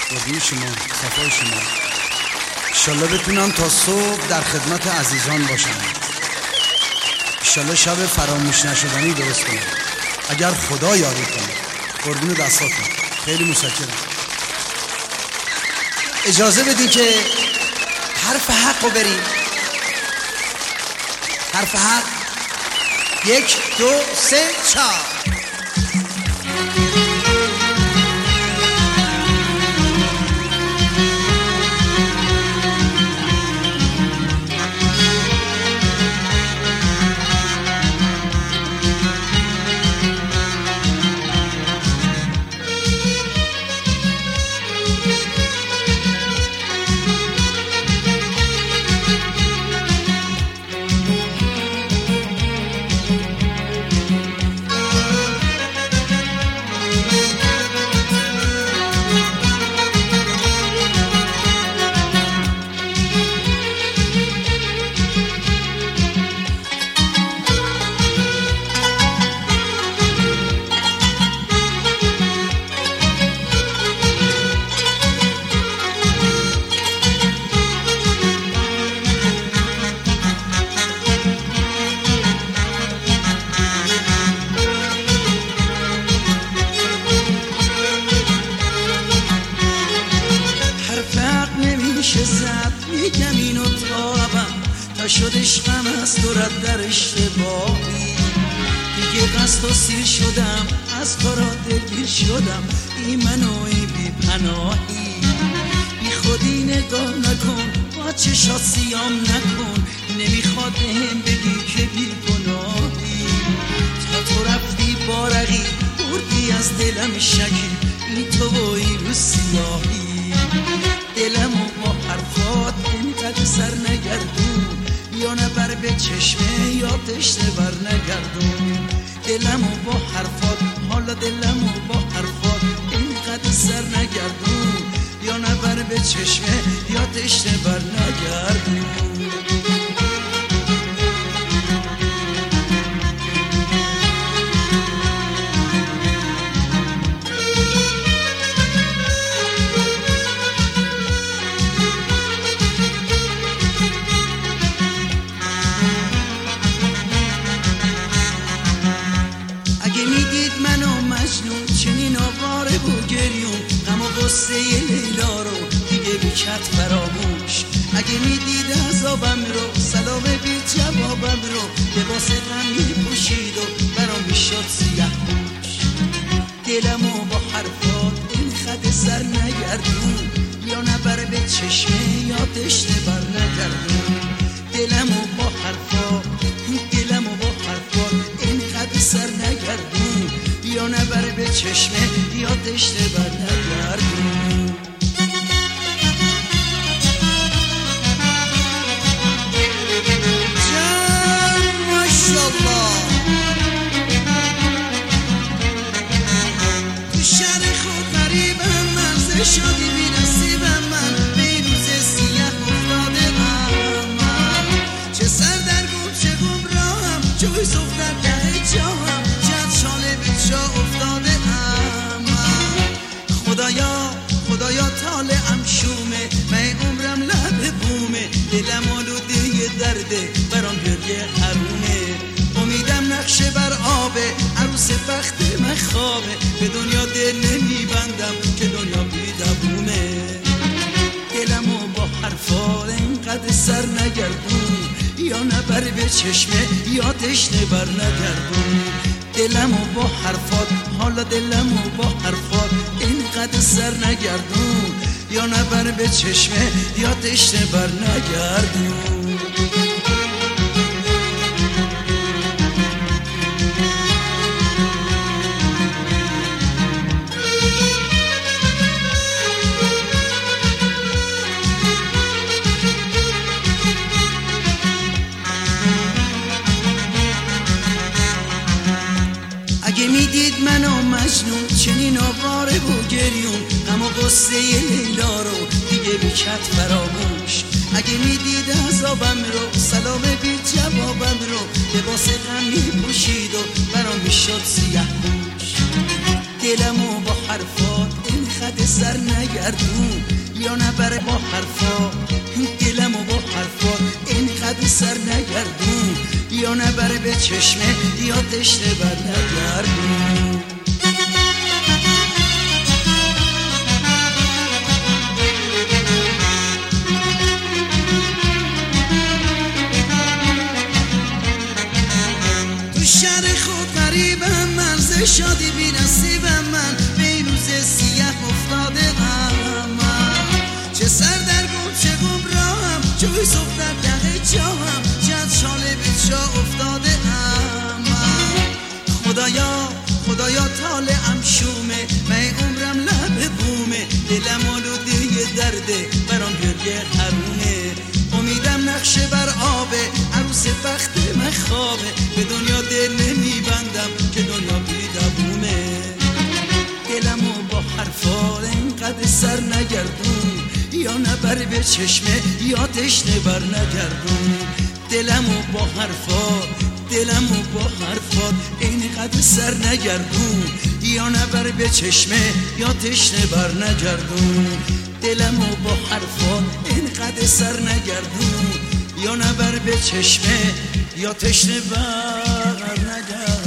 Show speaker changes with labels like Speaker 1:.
Speaker 1: قربون شما، صفای شما. انشالله بتونم تا صبح در خدمت عزیزان باشم. انشالله شب فراموش نشدنی درست کنم اگر خدا یاری کنه. قربون دستاتون، خیلی متشکرم. اجازه بدین که حرف حق رو بریم. حرف حق 1 2 3 4.
Speaker 2: میگم اینو تابم تا شد عشقم از تو رد در اشتباهی دیگه قصد و سیر شدم از کارا دلگیر شدم این منوی بی پناهی بی خودی نگاه نکن با چشات سیام نکن نمیخواد بهم بگی که بی گناهی تا تو رفتی بارقی بردی از دلم شکی این تو بایی رو سیاهی دلمو با حرفات اینقدر سر نگردون یا نبر به چشمه یا تشنه بر نگردون دلمو با حرفات حالا دلمو با حرفات اینقدر سر نگردون یا نبر به چشمه یا تشنه بر نگردون چنین آواره و گریون غم و غصه لیلا رو دیگه بکرد فراموش اگه میدید عذابم رو سلام بی جوابم رو لباس غم میپوشید و برام میشد سیاه پوش دلمو با حرفات این خط سر نگردون یا نبر به چشمه یا تشنه بر نگردون دلمو با حرفات این خط سر نگردون یا نبر به چشمه یا تشنه بر نگردون
Speaker 1: جان ماشالله تو شهر خود غریبم مرز شادی بی نصیبم من به این روز سیاه افتاده من چه سردرگم چه گمراهم جوی صف در ته جاهم شاله به جا افتاده ام خدایا طالعم شومه من عمرم لب بومه دلم آلوده درده برام گریه حرومه امیدم نقشه بر آبه عروس بخت من خوابه به دنیا دل نمیبندم که دنیا بی دوومه دلمو با حرفات اینقدر سر نگردون یا نبر به چشمه یا تشنه بر نگردون دلمو با حرفات حالا دلمو با حرفات اینقدر سر نگردون یا نبر به چشمه یا تشنه بر نگردون اگه میدید منو مجنون چنین آواره و گریون غم و غصه لیلا رو دیگه بکرد فراموش اگه میدید عذابم رو سلام بی جوابم رو لباس غم میپوشید و برام میشد سیاه پوش دلمو با حرفات این اینقدر سر نگردون یا نبره با حرفا دلمو با حرفا اینقدر سر نگردون یا نبره به چشمه یا تشنه بر نگردون تو شهر خود غریبم مرز شادی بی نصیبم من به این روز سیاه افتاده من چه سردرگم چه گمراهم چه یوسف در دقه جاهم چه از شاله به جا افتاده خدایا طالعم شومه من عمرم لب بومه دلم آلوده درده برام گریه حرومه امیدم نقشه بر آبه عروس بخت من خوابه به دنیا دل نمیبندم که دنیا بی دوومه دلمو با حرفا اینقدر سر نگردون یا نبر به چشمه یا تشنه بر نگردون دلمو با حرفات اینقدر سر نگردون یا نبر به چشمه یا تشنه بر نگردون دلمو با حرفات اینقدر سر نگردون یا نبر به چشمه یا تشنه بر نگردون